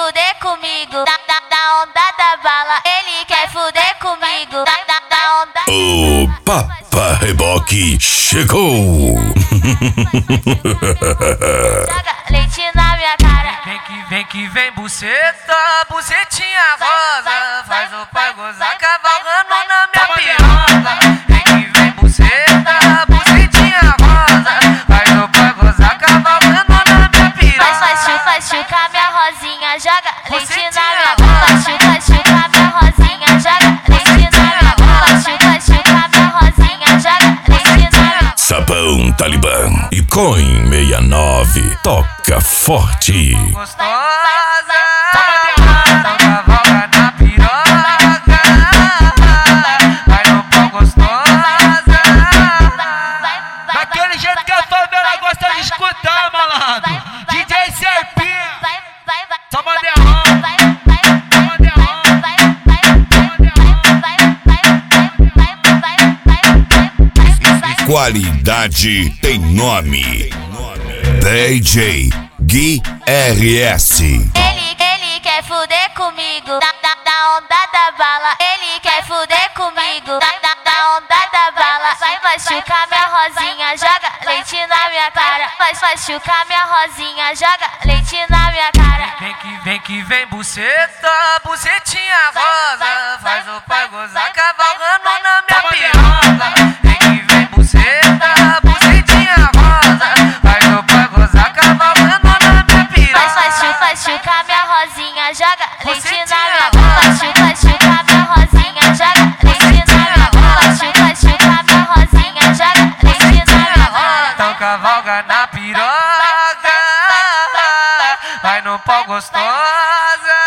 fuder comigo. Da onda da bala, ele quer fuder comigo. Da onda. O Papa Reboque chegou. Joga leite na minha cara. Vem que vem buceta, bucetinha rosa. Faz o pai gozar cavalgando na minha piroca. Vem que vem buceta, bucetinha rosa. Faz o pai gozar cavalgando na minha piroca. Faz chuca minha rosinha. Joga leite na minha cara. Faz chuca minha rosinha. Joga leite na minha cara. Faz chuca minha rosinha. Joga leite na minha. Sapão Talibã e Coin 69 toca forte. Gostosa, então cavalga na piroca. Vai no pau gostosa. Daquele jeito que a favela gosta de escutar, malandro. DJ Serpinho, só bandeirão. Qualidade tem nome. DJ Gui RS. Ele quer fuder comigo. Da onda da bala, ele quer fuder comigo. Da onda da bala. Vai chucar minha rosinha. Joga leite na minha cara. Vai chucar minha rosinha. Joga leite na minha cara. Vem que vem buceta, bucetinha rosa. Faz o pai gozar cavalgando na minha piroca. Vem que vem buceta, bucetinha rosa. Faz o pai gozar cavalgando na minha piroca. Faz chucar minha rosinha. Joga leite na minha cara. Faz chucar minha rosinha. Joga leite na minha cara. Faz chucar minha rosinha. Joga leite na minha cara. Então cavalga na piroca. Vai no pau gostosa.